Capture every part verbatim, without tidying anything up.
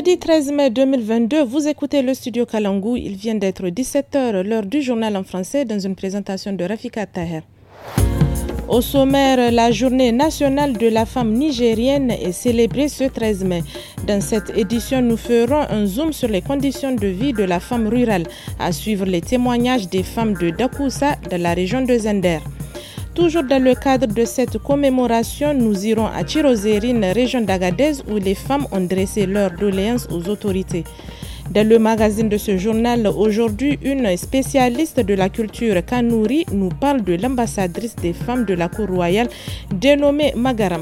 Lundi treize mai deux mille vingt-deux, vous écoutez le studio Kalangou. Il vient d'être dix-sept heures, l'heure du journal en français, dans une présentation de Rafika Taher. Au sommaire, la journée nationale de la femme nigérienne est célébrée ce treize mai. Dans cette édition, nous ferons un zoom sur les conditions de vie de la femme rurale, à suivre les témoignages des femmes de Dakoussa, dans la région de Zender. Toujours dans le cadre de cette commémoration, nous irons à Chirozérine, région d'Agadez, où les femmes ont dressé leurs doléances aux autorités. Dans le magazine de ce journal, aujourd'hui, une spécialiste de la culture Kanouri nous parle de l'ambassadrice des femmes de la cour royale, dénommée Magaram.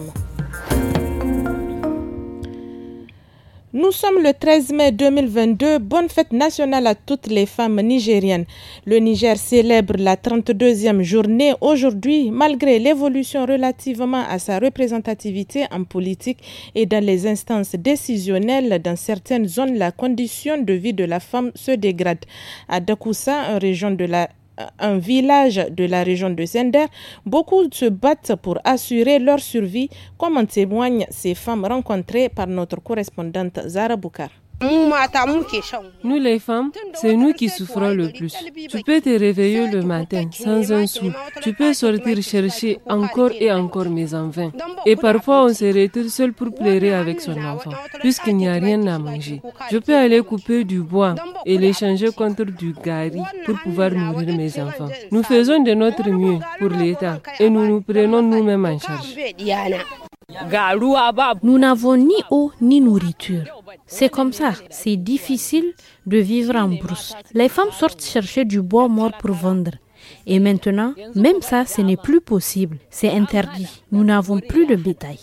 Nous sommes le treize mai deux mille vingt-deux. Bonne fête nationale à toutes les femmes nigériennes. Le Niger célèbre la trente-deuxième journée aujourd'hui, malgré l'évolution relativement à sa représentativité en politique et dans les instances décisionnelles. Dans certaines zones, la condition de vie de la femme se dégrade. À Dakoussa, une région de la un village de la région de Zender, beaucoup se battent pour assurer leur survie, comme en témoignent ces femmes rencontrées par notre correspondante Zara Boukar. Nous les femmes, c'est nous qui souffrons le plus. Tu peux te réveiller le matin sans un sou. Tu peux sortir chercher encore et encore mes enfants. Et parfois on se retire seul pour pleurer avec son enfant, puisqu'il n'y a rien à manger. Je peux aller couper du bois et l'échanger contre du gari pour pouvoir nourrir mes enfants. Nous faisons de notre mieux pour l'État et nous nous prenons nous-mêmes en charge. Nous n'avons ni eau ni nourriture. C'est comme ça, c'est difficile de vivre en brousse. Les femmes sortent chercher du bois mort pour vendre. Et maintenant, même ça, ce n'est plus possible. C'est interdit. Nous n'avons plus de bétail.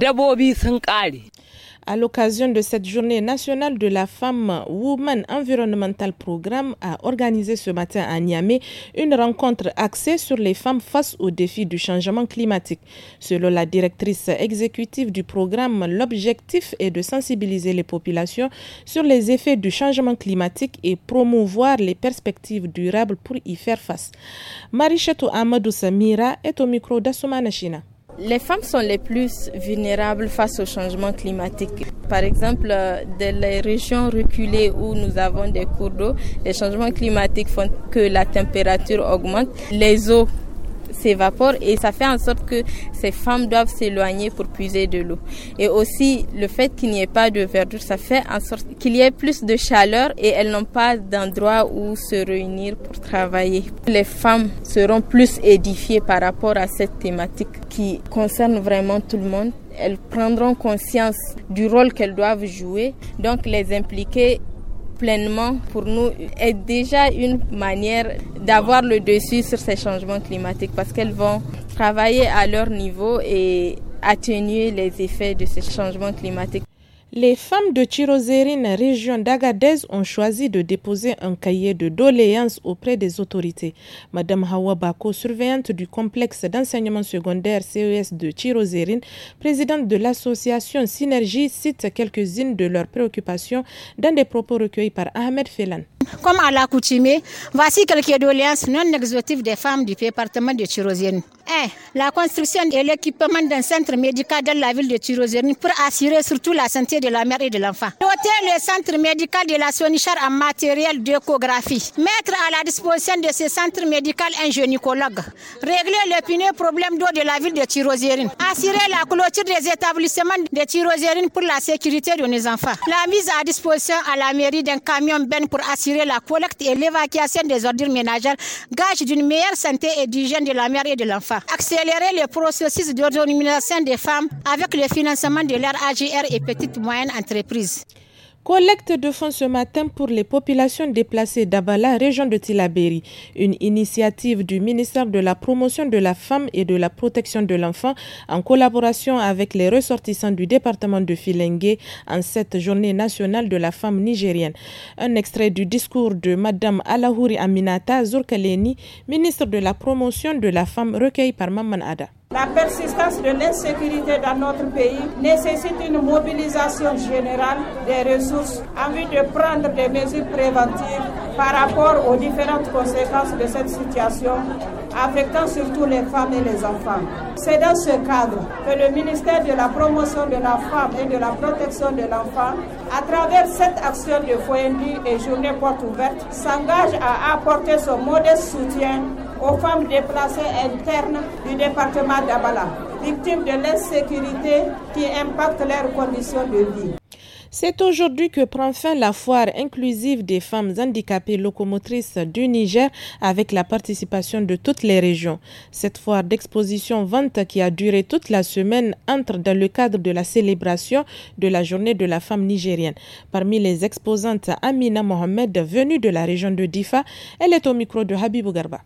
À l'occasion de cette journée nationale de la femme, Women Environmental Programme a organisé ce matin à Niamey une rencontre axée sur les femmes face aux défis du changement climatique. Selon la directrice exécutive du programme, l'objectif est de sensibiliser les populations sur les effets du changement climatique et promouvoir les perspectives durables pour y faire face. Marichetou Amadou Samira est au micro d'Assoumana China. Les femmes sont les plus vulnérables face au changement climatique. Par exemple, dans les régions reculées où nous avons des cours d'eau, les changements climatiques font que la température augmente, les eaux s'évaporent et ça fait en sorte que ces femmes doivent s'éloigner pour puiser de l'eau. Et aussi, le fait qu'il n'y ait pas de verdure, ça fait en sorte qu'il y ait plus de chaleur et elles n'ont pas d'endroit où se réunir pour travailler. Les femmes seront plus édifiées par rapport à cette thématique qui concerne vraiment tout le monde. Elles prendront conscience du rôle qu'elles doivent jouer, donc les impliquer pleinement pour nous est déjà une manière d'avoir le dessus sur ces changements climatiques parce qu'elles vont travailler à leur niveau et atténuer les effets de ces changements climatiques. Les femmes de Chirozérine, région d'Agadez, ont choisi de déposer un cahier de doléances auprès des autorités. Madame Hawa Bako, surveillante du complexe d'enseignement secondaire C E S de Chirozérine, présidente de l'association Synergie, cite quelques-unes de leurs préoccupations dans des propos recueillis par Ahmed Felan. Comme à l'accoutumée, voici quelques doléances non exhaustives des femmes du département de Chirozérine. un. La construction et l'équipement d'un centre médical dans la ville de Chirozérine pour assurer surtout la santé de la mère et de l'enfant. Doter le centre médical de la Sonichar en matériel d'échographie. Mettre à la disposition de ce centre médical un gynécologue. Régler l'épineux problème d'eau de la ville de Chirozérine. Assurer la clôture des établissements de Chirozérine pour la sécurité de nos enfants. La mise à disposition à la mairie d'un camion ben pour assurer la collecte et l'évacuation des ordures ménagères, gage d'une meilleure santé et d'hygiène de la mère et de l'enfant. Accélérer le processus d'autonomisation des femmes avec le financement de leur A G R et petites et moyennes entreprises. Collecte de fonds ce matin pour les populations déplacées d'Abala, région de Tillabéri. Une initiative du ministère de la Promotion de la Femme et de la Protection de l'Enfant en collaboration avec les ressortissants du département de Filengue en cette journée nationale de la femme nigérienne. Un extrait du discours de Madame Alahouri Aminata Zourkaleni, ministre de la Promotion de la Femme, recueilli par Maman Ada. La persistance de l'insécurité dans notre pays nécessite une mobilisation générale des ressources en vue de prendre des mesures préventives par rapport aux différentes conséquences de cette situation affectant surtout les femmes et les enfants. C'est dans ce cadre que le ministère de la Promotion de la Femme et de la Protection de l'Enfant, à travers cette action de Foyendi et Journée Porte Ouverte, s'engage à apporter son modeste soutien aux femmes déplacées internes du département d'Abala, victimes de l'insécurité qui impacte leurs conditions de vie. C'est aujourd'hui que prend fin la foire inclusive des femmes handicapées locomotrices du Niger avec la participation de toutes les régions. Cette foire d'exposition-vente qui a duré toute la semaine entre dans le cadre de la célébration de la journée de la femme nigérienne. Parmi les exposantes, Amina Mohamed, venue de la région de Difa, elle est au micro de Habibou Garba.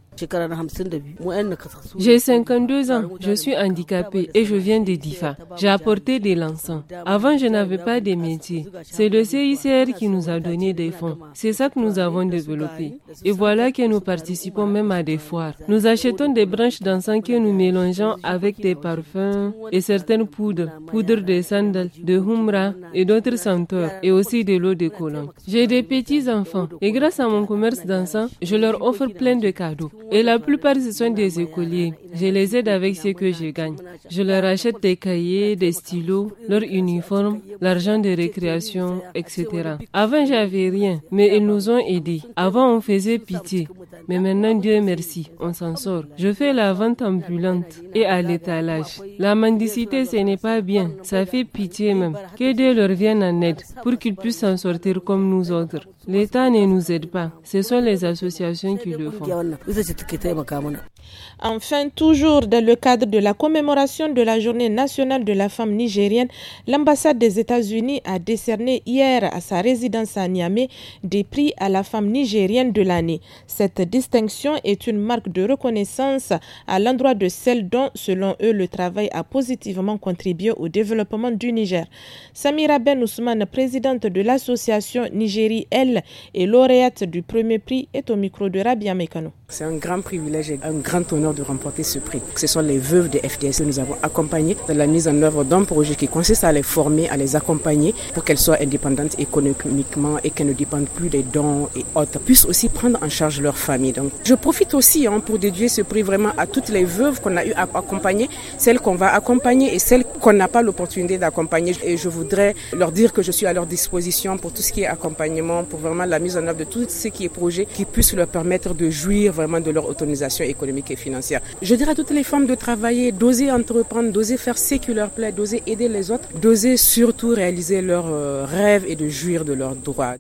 J'ai cinquante-deux ans, je suis handicapée et je viens de Difa. J'ai apporté de l'encens. Avant, je n'avais pas de métier. C'est le C I C R qui nous a donné des fonds. C'est ça que nous avons développé. Et voilà que nous participons même à des foires. Nous achetons des branches d'encens que nous mélangeons avec des parfums et certaines poudres, poudre de sandal, de humra et d'autres senteurs, et aussi de l'eau de Cologne. J'ai des petits-enfants et grâce à mon commerce d'encens, je leur offre plein de cadeaux. Et la plupart, ce sont des écoliers. Je les aide avec ce que je gagne. Je leur achète des cahiers, des stylos, leur uniforme, l'argent de récréation, et cetera. Avant, j'avais rien, mais ils nous ont aidés. Avant, on faisait pitié. Mais maintenant, Dieu merci, on s'en sort. Je fais la vente ambulante et à l'étalage. La mendicité, ce n'est pas bien. Ça fait pitié même. Que Dieu leur vienne en aide pour qu'ils puissent s'en sortir comme nous autres. L'État ne nous aide pas. Ce sont les associations qui le font. Enfin, toujours dans le cadre de la commémoration de la Journée nationale de la femme nigérienne, l'ambassade des États-Unis a décerné hier à sa résidence à Niamey des prix à la femme nigérienne de l'année. Cette distinction est une marque de reconnaissance à l'endroit de celles dont, selon eux, le travail a positivement contribué au développement du Niger. Samira Ben Ousmane, présidente de l'association Nigérie Elle et lauréate du premier prix, est au micro de Rabia Mekano. C'est un grand privilège et un grand honneur de remporter ce prix. Ce sont les veuves de F D S que nous avons accompagnées dans la mise en œuvre d'un projet qui consiste à les former, à les accompagner pour qu'elles soient indépendantes économiquement et qu'elles ne dépendent plus des dons et autres, puissent aussi prendre en charge leur famille. Donc, je profite aussi hein, pour dédier ce prix vraiment à toutes les veuves qu'on a eu à accompagner, celles qu'on va accompagner et celles qu'on n'a pas l'opportunité d'accompagner. Et je voudrais leur dire que je suis à leur disposition pour tout ce qui est accompagnement, pour vraiment la mise en œuvre de tout ce qui est projet qui puisse leur permettre de jouir vraiment de leur autonomisation économique et financière. Je dirais à toutes les femmes de travailler, d'oser entreprendre, d'oser faire ce qui leur plaît, d'oser aider les autres, d'oser surtout réaliser leurs euh, rêves et de jouir de leurs droits.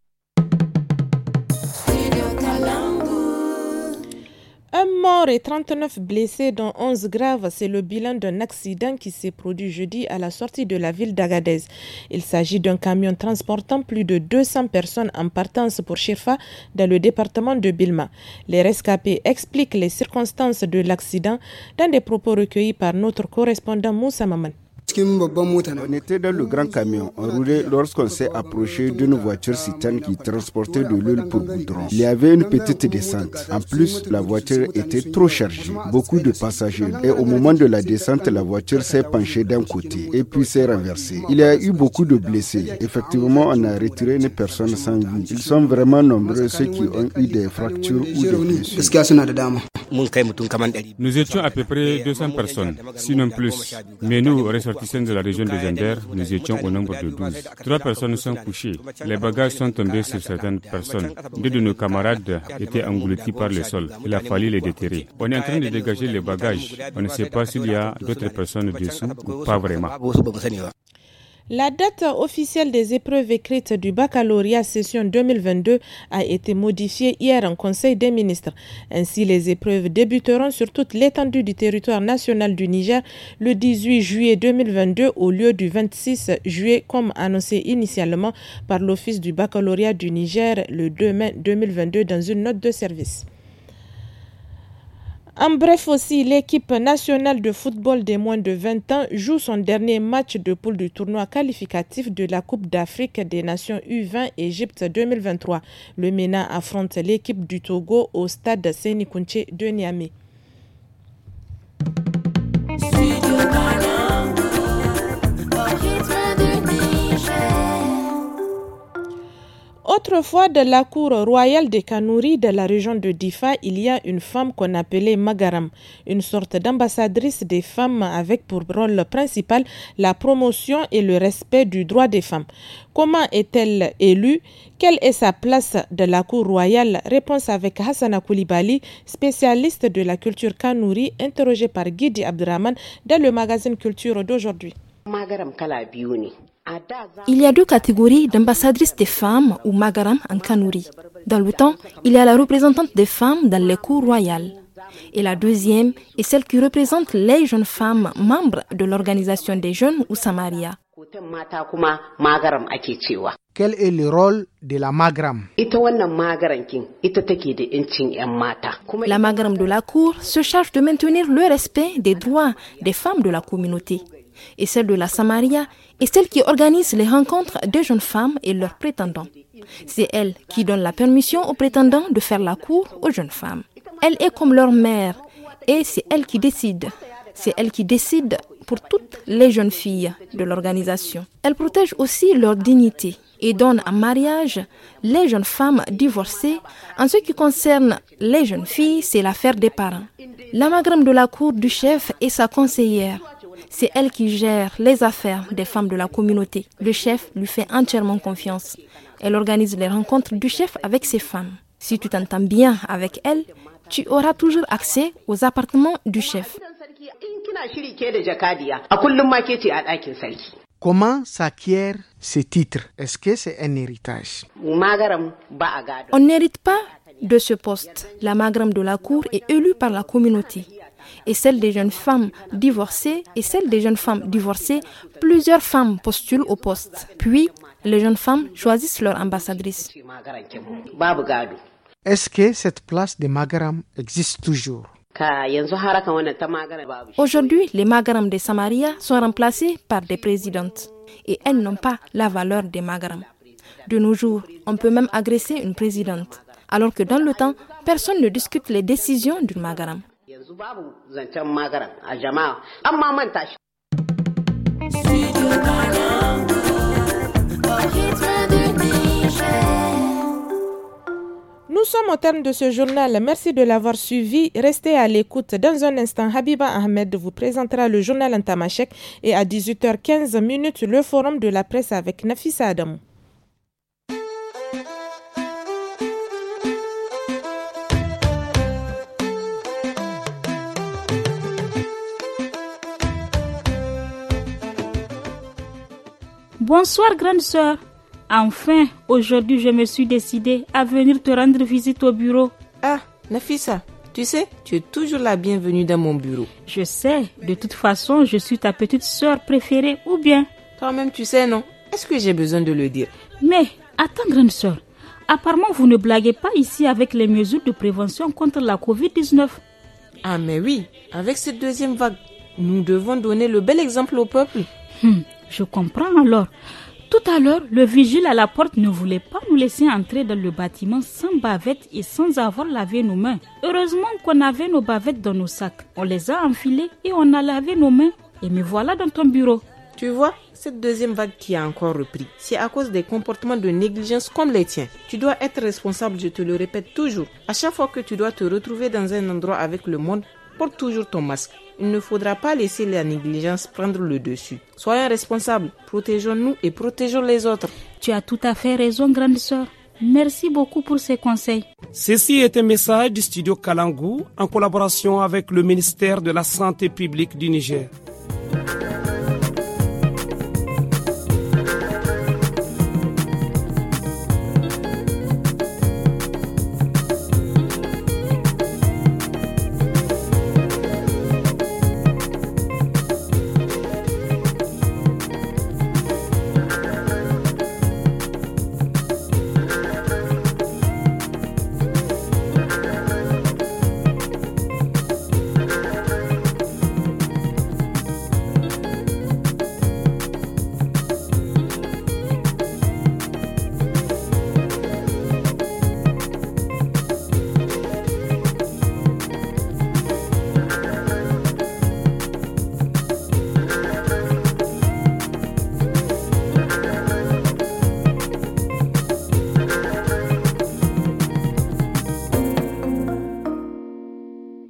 Un mort et trente-neuf blessés, dont onze graves, c'est le bilan d'un accident qui s'est produit jeudi à la sortie de la ville d'Agadez. Il s'agit d'un camion transportant plus de deux cents personnes en partance pour Chirfa, dans le département de Bilma. Les rescapés expliquent les circonstances de l'accident dans des propos recueillis par notre correspondant Moussa Maman. On était dans le grand camion, on roulait lorsqu'on s'est approché d'une voiture citerne qui transportait de l'huile pour goudron. Il y avait une petite descente. En plus, la voiture était trop chargée, beaucoup de passagers. Et au moment de la descente, la voiture s'est penchée d'un côté et puis s'est renversée. Il y a eu beaucoup de blessés. Effectivement, on a retiré une personne sans vie. Ils sont vraiment nombreux, ceux qui ont eu des fractures ou des blessures. Nous étions à peu près deux cents personnes, sinon plus. Mais nous, ressortissants de la région de Zender, nous étions au nombre de douze. Trois personnes sont couchées. Les bagages sont tombés sur certaines personnes. Deux de nos camarades étaient engloutis par le sol. Il a fallu les déterrer. On est en train de dégager les bagages. On ne sait pas s'il y a d'autres personnes dessous ou pas vraiment. La date officielle des épreuves écrites du baccalauréat session deux mille vingt-deux a été modifiée hier en Conseil des ministres. Ainsi, les épreuves débuteront sur toute l'étendue du territoire national du Niger le dix-huit juillet deux mille vingt-deux au lieu du vingt-six juillet comme annoncé initialement par l'Office du baccalauréat du Niger le deux mai deux mille vingt-deux dans une note de service. En bref aussi, l'équipe nationale de football des moins de vingt ans joue son dernier match de poule du tournoi qualificatif de la Coupe d'Afrique des Nations U vingt Égypte deux mille vingt-trois. Le MENA affronte l'équipe du Togo au stade Sénikounché de Niamey. Autrefois, dans la cour royale des Kanouris de la région de Difa, il y a une femme qu'on appelait Magaram, une sorte d'ambassadrice des femmes avec pour rôle principal la promotion et le respect du droit des femmes. Comment est-elle élue? Quelle est sa place de la cour royale? Réponse avec Hassana Koulibaly, spécialiste de la culture Kanouri, interrogé par Guidi Abdurrahman dans le magazine Culture d'aujourd'hui. Il y a deux catégories d'ambassadrices des femmes ou magaram en Kanouri. Dans le temps, il y a la représentante des femmes dans les cours royales. Et la deuxième est celle qui représente les jeunes femmes membres de l'organisation des jeunes ou Samaria. Quel est le rôle de la magaram? La magaram de la cour se charge de maintenir le respect des droits des femmes de la communauté. Et celle de la Samaria est celle qui organise les rencontres des jeunes femmes et leurs prétendants. C'est elle qui donne la permission aux prétendants de faire la cour aux jeunes femmes. Elle est comme leur mère et c'est elle qui décide. C'est elle qui décide pour toutes les jeunes filles de l'organisation. Elle protège aussi leur dignité et donne en mariage les jeunes femmes divorcées. En ce qui concerne les jeunes filles, c'est l'affaire des parents. La magaram de la cour du chef est sa conseillère. C'est elle qui gère les affaires des femmes de la communauté. Le chef lui fait entièrement confiance. Elle organise les rencontres du chef avec ses femmes. Si tu t'entends bien avec elle, tu auras toujours accès aux appartements du chef. Comment s'acquiert ce titre? Est-ce que c'est un héritage? On n'hérite pas de ce poste. La magaram de la cour est élue par la communauté. Et celle des jeunes femmes divorcées et celle des jeunes femmes divorcées, plusieurs femmes postulent au poste. Puis, les jeunes femmes choisissent leur ambassadrice. Est-ce que cette place de magaram existe toujours? Aujourd'hui, les magaram de Samaria sont remplacées par des présidentes. Et elles n'ont pas la valeur des magaram. De nos jours, on peut même agresser une présidente. Alors que dans le temps, personne ne discute les décisions d'une magaram. Nous sommes au terme de ce journal. Merci de l'avoir suivi. Restez à l'écoute. Dans un instant, Habiba Ahmed vous présentera le journal en tamashek et à dix-huit heures quinze le forum de la presse avec Nafissa Adamou. Bonsoir grande sœur. Enfin, aujourd'hui je me suis décidée à venir te rendre visite au bureau. Ah, Nafissa, tu sais, tu es toujours la bienvenue dans mon bureau. Je sais, de toute façon, je suis ta petite sœur préférée ou bien... Toi-même tu sais, non? Est-ce que j'ai besoin de le dire? Mais, attends grande sœur, apparemment vous ne blaguez pas ici avec les mesures de prévention contre la covid dix-neuf. Ah mais oui, avec cette deuxième vague, nous devons donner le bel exemple au peuple. Hmm. Je comprends alors. Tout à l'heure, le vigile à la porte ne voulait pas nous laisser entrer dans le bâtiment sans bavette et sans avoir lavé nos mains. Heureusement qu'on avait nos bavettes dans nos sacs. On les a enfilées et on a lavé nos mains. Et me voilà dans ton bureau. Tu vois, cette deuxième vague qui a encore repris, c'est à cause des comportements de négligence comme les tiens. Tu dois être responsable, je te le répète toujours. À chaque fois que tu dois te retrouver dans un endroit avec le monde, porte toujours ton masque. Il ne faudra pas laisser la négligence prendre le dessus. Soyons responsables, protégeons-nous et protégeons les autres. Tu as tout à fait raison, grande sœur. Merci beaucoup pour ces conseils. Ceci est un message du studio Kalangu en collaboration avec le ministère de la Santé publique du Niger.